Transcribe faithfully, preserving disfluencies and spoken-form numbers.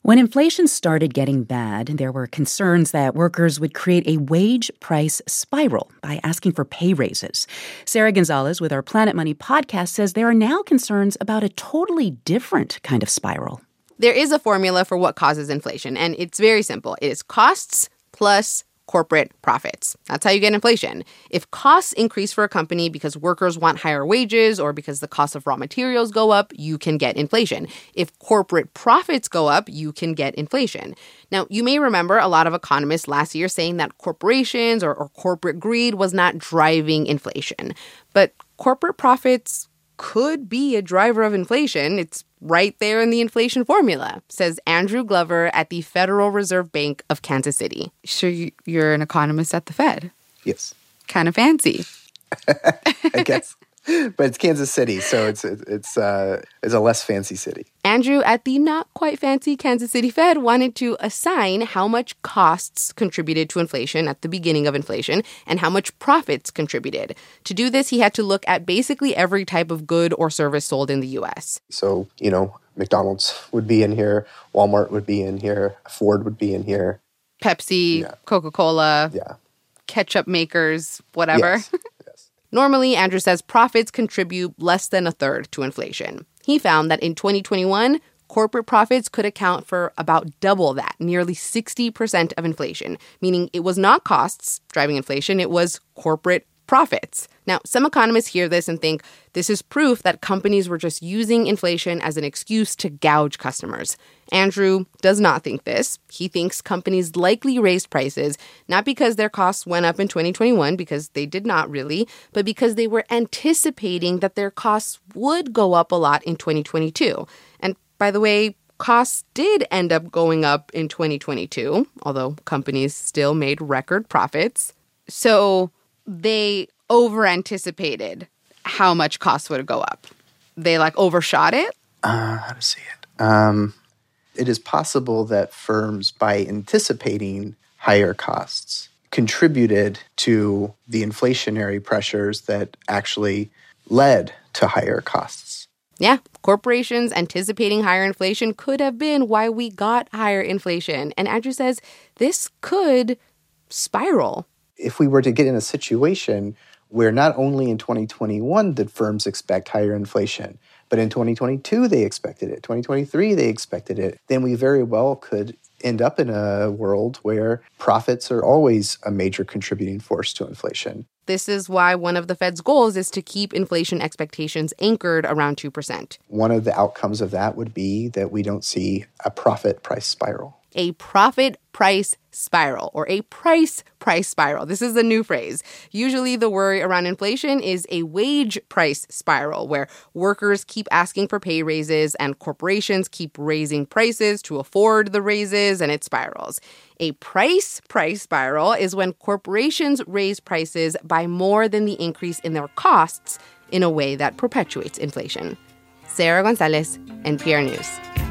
When inflation started getting bad, there were concerns that workers would create a wage price spiral by asking for pay raises. Sarah Gonzalez with our Planet Money podcast says there are now concerns about a totally different kind of spiral. There is a formula for what causes inflation, and it's very simple. It is costs plus corporate profits. That's how you get inflation. If costs increase for a company because workers want higher wages or because the cost of raw materials go up, you can get inflation. If corporate profits go up, you can get inflation. Now, you may remember a lot of economists last year saying that corporations or, or corporate greed was not driving inflation. But corporate profits could be a driver of inflation. It's right there in the inflation formula, says Andrew Glover at the Federal Reserve Bank of Kansas City. Sure, you're an economist at the Fed. Yes. Kind of fancy. I guess. But it's Kansas City, so it's it's uh, it's a less fancy city. Andrew at the not quite fancy Kansas City Fed wanted to assign how much costs contributed to inflation at the beginning of inflation and how much profits contributed. To do this, he had to look at basically every type of good or service sold in the U S. So, you know, McDonald's would be in here, Walmart would be in here, Ford would be in here. Pepsi, Yeah. Coca-Cola, Yeah. ketchup makers, whatever. Yes. Normally, Andrew says profits contribute less than a third to inflation. He found that in twenty twenty-one, corporate profits could account for about double that, nearly sixty percent of inflation, meaning it was not costs driving inflation, it was corporate profits. Now, some economists hear this and think this is proof that companies were just using inflation as an excuse to gouge customers. Andrew does not think this. He thinks companies likely raised prices not because their costs went up in twenty twenty-one, because they did not really, but because they were anticipating that their costs would go up a lot in twenty twenty-two. And by the way, costs did end up going up in twenty twenty-two, although companies still made record profits. So they over-anticipated how much costs would go up. They, like, overshot it? Uh, how to say it? Um, it is possible that firms, by anticipating higher costs, contributed to the inflationary pressures that actually led to higher costs. Yeah, corporations anticipating higher inflation could have been why we got higher inflation. And Andrew says this could spiral. If we were to get in a situation where not only in twenty twenty-one did firms expect higher inflation, but in twenty twenty-two they expected it, twenty twenty-three they expected it, then we very well could end up in a world where profits are always a major contributing force to inflation. This is why one of the Fed's goals is to keep inflation expectations anchored around two percent. One of the outcomes of that would be that we don't see a profit price spiral. A profit price spiral, or a price price spiral. This is a new phrase. Usually the worry around inflation is a wage price spiral, where workers keep asking for pay raises and corporations keep raising prices to afford the raises, and it spirals. A price price spiral is when corporations raise prices by more than the increase in their costs in a way that perpetuates inflation. Sarah Gonzalez, N P R News.